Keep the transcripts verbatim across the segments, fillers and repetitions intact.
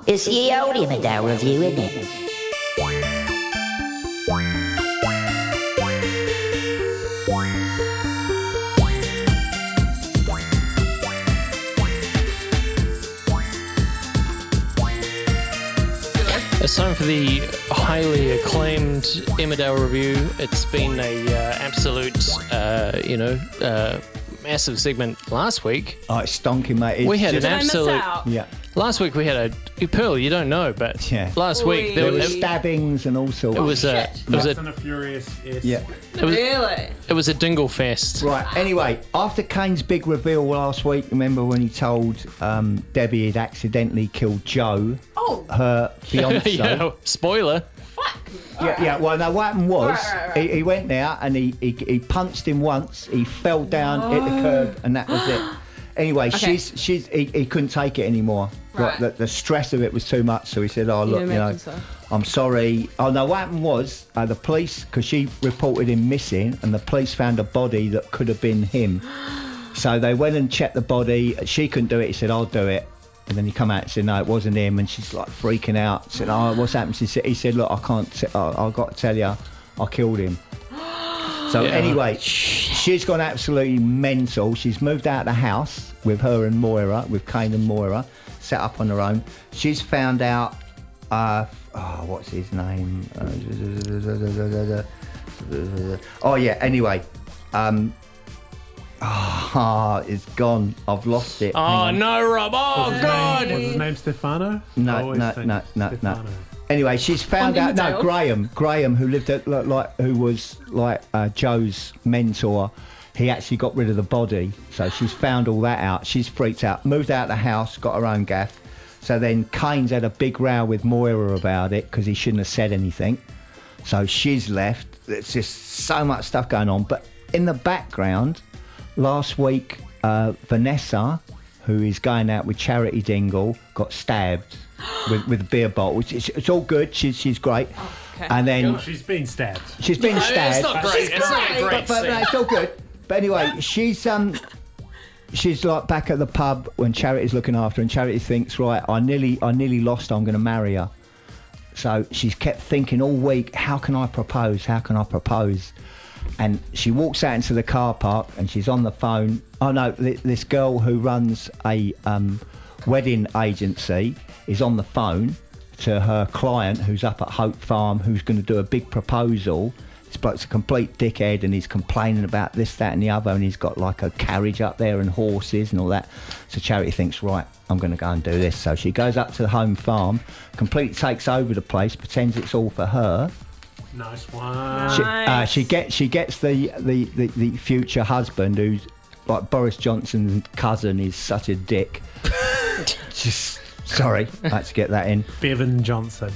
It's the old Emmerdale review, isn't it? It's time for the highly acclaimed Emmerdale review. It's been a uh, absolute, uh, you know, uh, massive segment last week. Oh, it's stonking, mate. It's we had just, an absolute. Yeah. Last week we had a Pearl. You don't know, but yeah. last Oy. week there there were was stabbings and all sorts. It was a. Shit. It was Fast a. and a Furious. Yes. Yeah. It was, Really? it was a dingle fest. Right. Anyway, after Kane's big reveal last week, remember when he told um, Debbie he'd accidentally killed Joe, Oh. her fiance? yeah, spoiler. Yeah, yeah. Well, no, what happened was Right, right, right. He, he went there and he, he he punched him once. He fell down, hit the curb, and that was it. Anyway, Okay. she's she's he, he couldn't take it anymore. Right. The, the stress of it was too much, so he said, "Oh look, You you don't know, imagine so. I'm sorry." Oh no, what happened was uh, the police, because she reported him missing, and the police found a body that could have been him. So they went and checked the body. She couldn't do it. He said, "I'll do it." And then he come out and said, no, it wasn't him. And she's like freaking out. Said, oh, what's happened? She said, he said, look, I can't, t- I, I've got to tell you, I killed him. So Yeah. anyway, she's gone absolutely mental. She's moved out of the house with her and Moira, with Kane and Moira, set up on her own. She's found out, uh, oh, what's his name? Uh, oh, yeah, anyway. Um, Ah, oh, it's gone. I've lost it. Hang Oh on. no, Rob! Oh Was his God! name- Was his name Stefano? I No, always no, think no, no, no. Stefano. Anyway, she's found On out. No, Emmerdale? Graham, Graham, who lived at like, like who was like uh, Joe's mentor. He actually got rid of the body, so she's found all that out. She's freaked out. Moved out of the house, got her own gaff. So then Kane's had a big row with Moira about it because he shouldn't have said anything. So she's left. There's just so much stuff going on. But in the background, last week, uh, Vanessa, who is going out with Charity Dingle, got stabbed with, with a beer bottle. It's, it's, it's all good. She's she's great. okay. And then Oh, she's been stabbed. she's been No, stabbed. it's not great. It's not a great. great but, but no, scene. it's all good. But anyway, she's um, she's like back at the pub when Charity's looking after her, and Charity thinks, right, I nearly, I nearly lost her, I'm going to marry her. So she's kept thinking all week, how can I propose? How can I propose? And she walks out into the car park and she's on the phone. Oh no, th- this girl who runs a um, wedding agency is on the phone to her client who's up at Hope Farm, who's going to do a big proposal. This bloke's a complete dickhead and he's complaining about this, that and the other, and he's got like a carriage up there and horses and all that. So Charity thinks, right, I'm going to go and do this. So she goes up to the Home Farm, completely takes over the place, pretends it's all for her. Nice one. She, uh, Nice. she gets she gets the, the, the, the future husband, who's like Boris Johnson's cousin, is such a dick. Just sorry, I had to get that in. Bevan Johnson.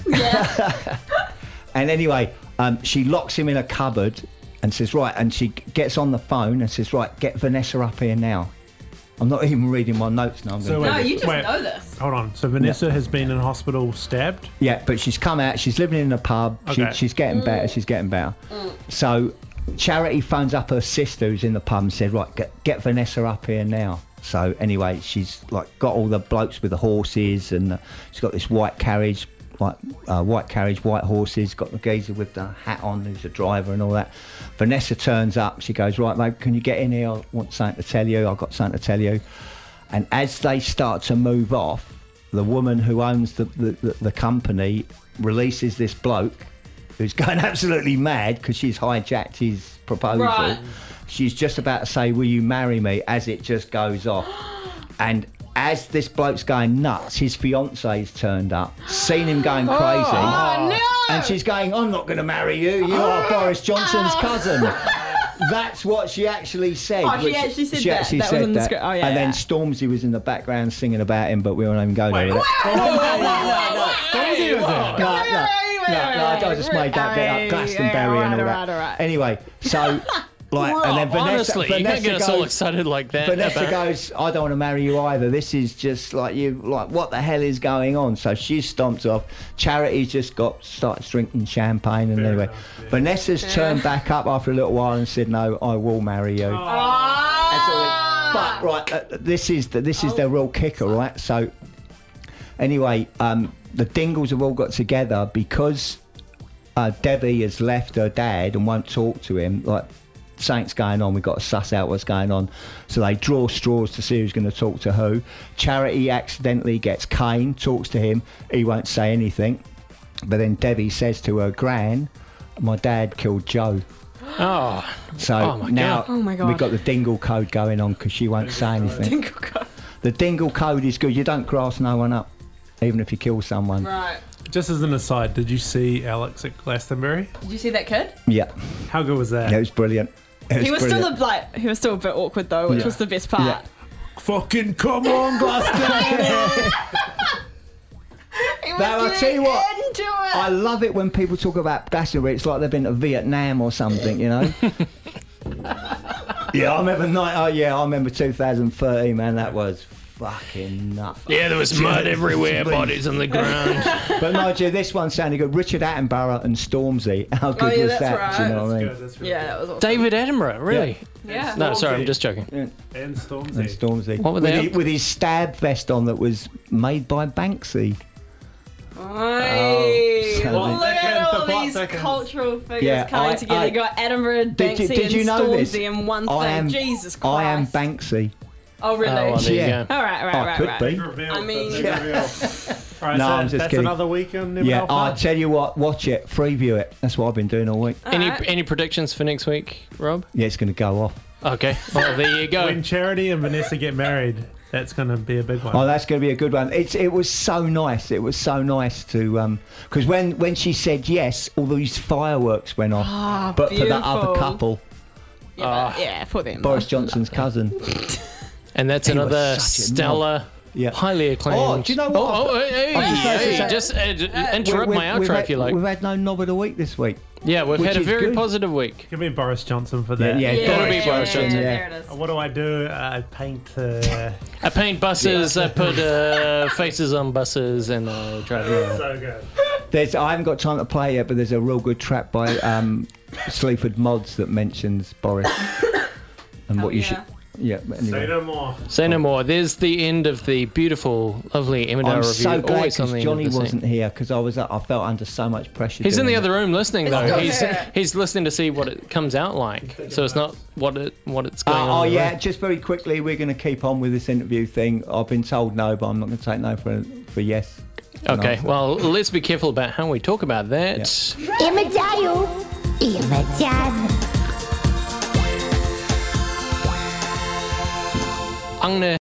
And anyway, um, she locks him in a cupboard and says, right, and she gets on the phone and says, right, get Vanessa up here now. I'm not even reading my notes now. I'm So gonna No, wait, you just wait. know this. Hold on. So Vanessa has been in hospital stabbed. Yeah, but she's come out. She's living in a pub. She, Okay. she's getting better. She's getting better. So Charity phones up her sister who's in the pub and said, right, get, get Vanessa up here now. So anyway, she's like got all the blokes with the horses, and uh, she's got this white carriage, like uh, white carriage, white horses. Got the geezer with the hat on, who's the driver and all that. Vanessa turns up. She goes, right, mate, can you get in here? I want something to tell you. I've got something to tell you. And as they start to move off, the woman who owns the, the, the, the company releases this bloke who's going absolutely mad because she's hijacked his proposal. Right. She's just about to say, will you marry me, as it just goes off. And as this bloke's going nuts, his fiance's turned up, seen him going crazy. Oh, no! And she's going, I'm not going to marry you. You are Boris Johnson's cousin. That's what she actually said. Oh, she which- actually said she that. actually That was said on the that. script. Oh, yeah, and then yeah. Stormzy was in the background singing about him, but we won't even go there. Wait, with whoa, that. whoa, whoa, whoa, whoa, Stormzy was whoa, there. No, wait, no, wait, wait, no, no, I just made that bit up. Glastonbury and all that. Alright, alright. Anyway, so like, and then Vanessa, Honestly, you Vanessa can't get goes, us all excited like that. Vanessa about- goes, I don't want to marry you either. This is just like you, like what the hell is going on? So she's stomped off. Charity's just got started drinking champagne, and Fair anyway, enough, yeah. Vanessa's turned back up after a little while and said, "No, I will marry you." That's all it- But right, uh, this is the, this is the real kicker, right? So anyway, um, the Dingles have all got together because uh, Debbie has left her dad and won't talk to him. Like, something's going on, we've got to suss out what's going on. So they draw straws to see who's going to talk to who. Charity accidentally gets Kane, talks to him, he won't say anything. But then Debbie says to her gran, my dad killed Joe. Oh, So Oh my now God. Oh my God. we've got the Dingle code going on because she won't say anything. Dingle code. The Dingle code is good. You don't grass no one up, even if you kill someone. Right. Just as an aside, did you see Alex at Glastonbury? Did you see that kid? Yeah, How good was that? it was brilliant. It He was brilliant. still a, like he was still a bit awkward though, which Yeah. was the best part. Yeah. Fucking come on, Glastonbury! He was Now, I'll tell you what, into it. I love it when people talk about Glastonbury. It's like they've been to Vietnam or something, you know. Yeah, I remember night. Oh yeah, I remember two thousand thirteen. Man, that was fucking nuts. yeah, there was mud everywhere, bodies on the ground. But Nigel, this one sounded good. Richard Attenborough and Stormzy. How good Oh, yeah, was that's that? right. Do you know what I mean? Good, that's really yeah, that was awesome. David Attenborough, really? Yeah. No, sorry, I'm Stormzy. just joking. good. And Stormzy. And Stormzy. What were with, they his, up- with his stab vest on that was made by Banksy. Oi. so Look the- at all the plot these thickens. cultural figures Yeah, coming I- together. I- you got Edinburgh, Did Banksy, you, did you and know this? Stormzy in one thing. I am, Jesus Christ. I am Banksy. Oh, really? Oh, well, there Yeah. you go. all right, all right, I right, could right. be. Reveal, I mean- big reveal. All right, No, so I'm just that's kidding. another week on Never Yeah, Alpha. I tell you what, watch it, freeview it. That's what I've been doing all week. Any Alright. any predictions for next week, Rob? Yeah, it's going to go off. Okay, well, there you go. When Charity and Vanessa get married, that's going to be a big one. Oh, that's going to be a good one. It's it was so nice. It was so nice to because when when she said yes, all these fireworks went off. Ah, but for that other beautiful. couple, Yeah, Ah. but, yeah, for them. Boris Johnson's cousin. And that's He was another such a stellar, Yeah. highly acclaimed. Oh, do you know what? Oh, oh, hey, I'm just going to hey, say- just uh, interrupt We- we- my we've outro had, if you like. We've had no knob of the week this week. Yeah, we've which had a is very good. positive week. Give me Boris Johnson for that. Yeah, yeah, Gotta Boris be Boris Johnson, Johnson. yeah. There it is. What do I do? I paint. Uh, I paint buses, I put uh, faces on buses, and I drive around. so good. There's I haven't got time to play it, but there's a real good track by um, Sleaford Mods that mentions Boris and Oh, what you yeah. should. Yeah, but anyway. Say no more. Say no more. There's the end of the beautiful, lovely Emmerdale I'm review. so glad Always on because the end Johnny of the wasn't scene. here because I was I felt under so much pressure. He's in doing the it. other room listening though. still He's here. he's listening to see what it comes out like. So it's not what it what it's going Uh, on. oh in the yeah, room. just very quickly, we're going to keep on with this interview thing. I've been told no, but I'm not going to take no for for yes. Okay. No. Well, let's be careful about how we talk about that. Emmerdale. Emmerdale. I'm gonna